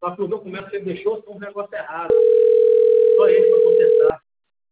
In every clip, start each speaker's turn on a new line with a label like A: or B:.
A: Só que o documento que ele deixou foi um negócio errado. Só ele para contestar.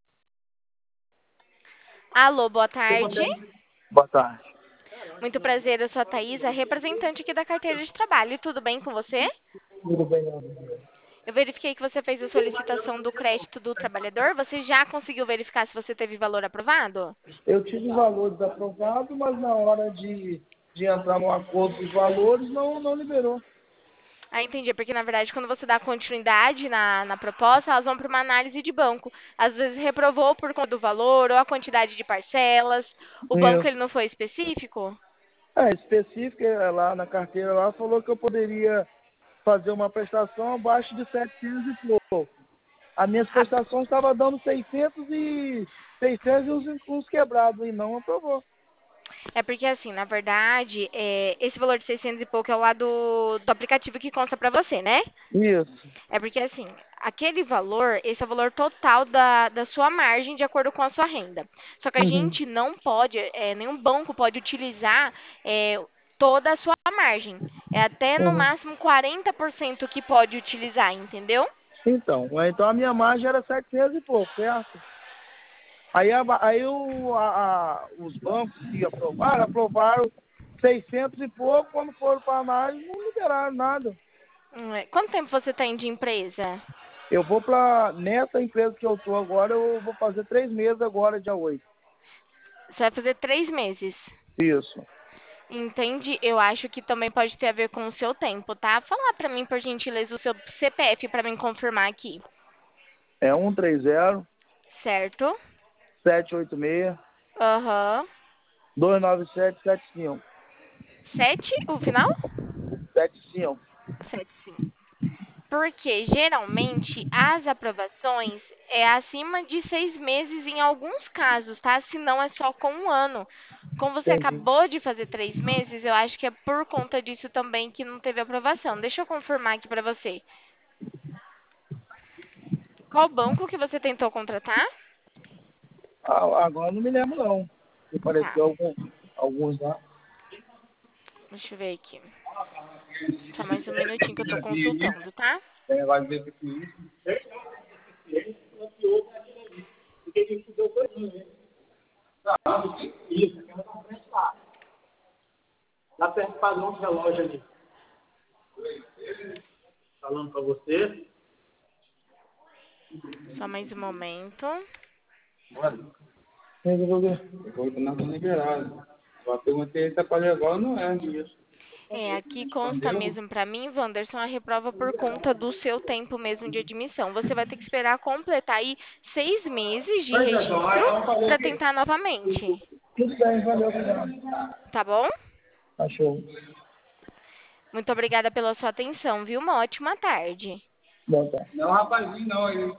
B: Alô, boa
A: Você
B: tarde.
A: consegue... Boa tarde.
B: Muito prazer, eu sou a Thaisa, representante aqui da carteira de trabalho. Tudo bem com você?
A: Tudo bem, meu amigo.
B: Eu verifiquei que você fez a solicitação do crédito do trabalhador. Você já conseguiu verificar se você teve valor aprovado?
A: Eu tive valores aprovados, mas na hora de entrar no acordo dos valores, não liberou.
B: Ah, entendi. Porque, na verdade, quando você dá continuidade na proposta, elas vão para uma análise de banco. Às vezes reprovou por conta do valor ou a quantidade de parcelas. O banco
A: Isso.
B: ele não foi específico?
A: Específica lá na carteira lá falou que eu poderia fazer uma prestação abaixo de 700 e pouco. As minhas
B: Ah,
A: prestações estavam dando 600 e uns quebrados e não aprovou.
B: é porque, assim, na verdade, esse valor de 600 e pouco é o lá do aplicativo que consta para você, né?
A: Isso.
B: É porque, assim, aquele valor, esse é o valor total da sua margem de acordo com a sua renda. Só que a
A: Uhum.
B: gente não pode, nenhum banco pode utilizar toda a sua margem. É até no
A: Uhum.
B: máximo 40% que pode utilizar, entendeu?
A: Então a minha margem era 700 e pouco, certo? Aí os bancos que aprovaram 600 e pouco, quando foram para análise, não liberaram nada.
B: Quanto tempo você tem de empresa?
A: Eu vou nessa empresa que eu estou agora, eu vou fazer 3 meses agora, dia 8.
B: Você vai fazer 3 meses.
A: Isso.
B: Entende? Eu acho que também pode ter a ver com o seu tempo, tá? Fala pra mim, por gentileza, o seu CPF pra mim confirmar aqui.
A: É 130
B: Certo?
A: 786
B: Aham.
A: 29775.
B: 7, o final?
A: 75.
B: 7, sim. Porque geralmente as aprovações é acima de 6 meses em alguns casos, tá? Se não é só com 1 ano. Como você
A: Entendi.
B: acabou de fazer 3 meses, eu acho que é por conta disso também que não teve aprovação. Deixa eu confirmar aqui pra você. Qual banco que você tentou contratar?
A: Agora não me lembro não. Me
B: Tá,
A: pareceu alguns lá.
B: deixa eu ver aqui. Só mais um minutinho que eu tô consultando, tá?
A: Vai ver que isso, aquela na frente lá. Lá perto do padrão de relógio ali. Falando pra você.
B: Só mais um momento.
A: Olha. Agora não tá liberado. Só perguntei se é pra levar ou não é isso.
B: Aqui consta
A: Entendeu?
B: mesmo pra mim, Wanderson, a reprova por conta do seu tempo mesmo de admissão. Você vai ter que esperar completar aí 6 meses de
A: Pois é, João. Aí
B: registro
A: ela falou
B: pra
A: que
B: tentar novamente,
A: tudo bem, valeu, obrigado.
B: tá bom?
A: Achou.
B: Muito obrigada pela sua atenção, viu? Uma ótima tarde.
A: Bom, tá. Não, rapazinho, não.